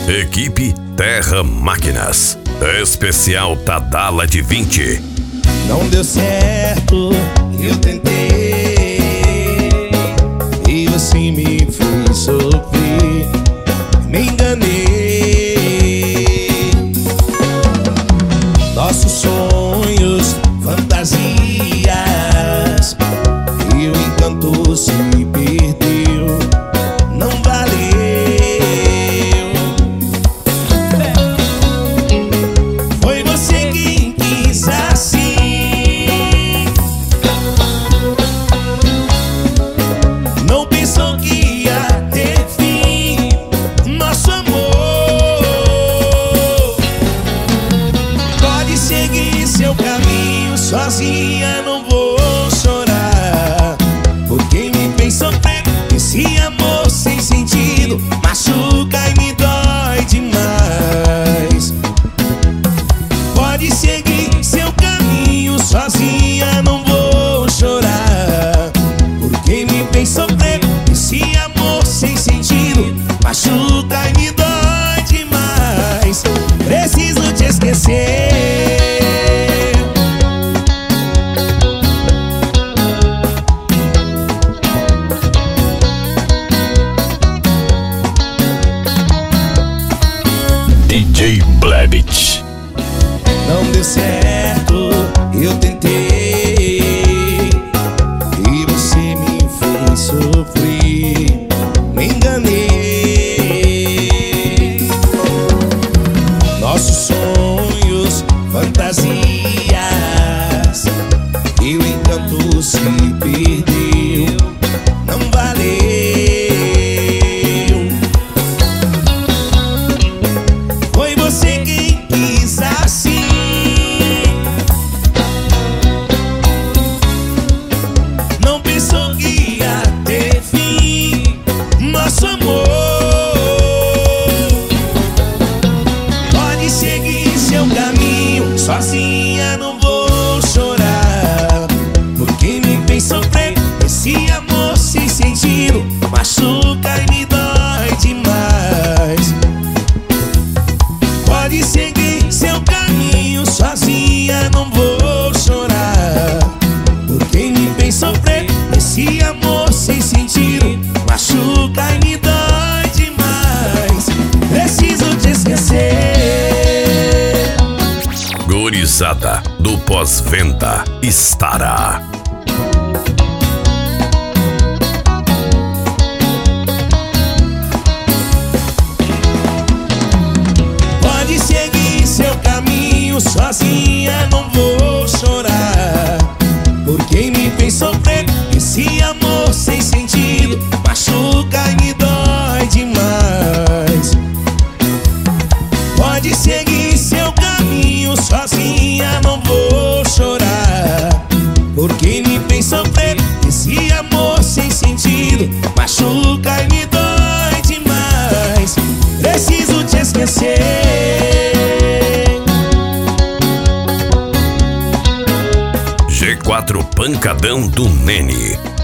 Equipe Terra Máquinas. Especial Tadala de 20. Não deu certo, eu tentei e você me fez sofrer. Me enganei. Nossos sonhos, fantasias, e o encanto se perdeu. Não valeu. Foi você quem quis assim. Não pensou que ia ter fim nosso amor. Pode seguir seu caminho sozinha, não vou chorar. Por quem me fez sofrer, esse amor sem sentido machuca e me dói demais. Pode seguir seu caminho sozinha, não vou chorar. Por quem me fez sofrer, esse amor sem sentido machuca e me dói demais. Preciso te esquecer. DJ Blevich. Não deu certo, eu tentei e você me fez sofrer. Me enganei. Nossos sonhos, fantasias, e o encanto se perdeu. Não valeu. Foi você quem quis assim. Não pensou que ia ter fim nosso amor. Pode seguir seu caminho sozinha, não vou chorar. Por quem me fez sofrer, esse amor sem sentido machuca e me dói demais. Pode seguir seu caminho sozinha, não vou chorar. Por quem me fez sofrer, esse amor sem sentido machuca e me dói demais. Preciso te esquecer. Gurizada do Pós-Venda estará. Pode seguir seu caminho sozinha, não vou chorar. Por quem me fez sofrer, esse amor sem sentido machuca e me dói demais. Pode seguir seu caminho sozinha, não vou chorar. Por quem me fez sofrer, esse amor sem sentido machuca e me dói demais. Preciso te esquecer. G4 Pancadão do Nene.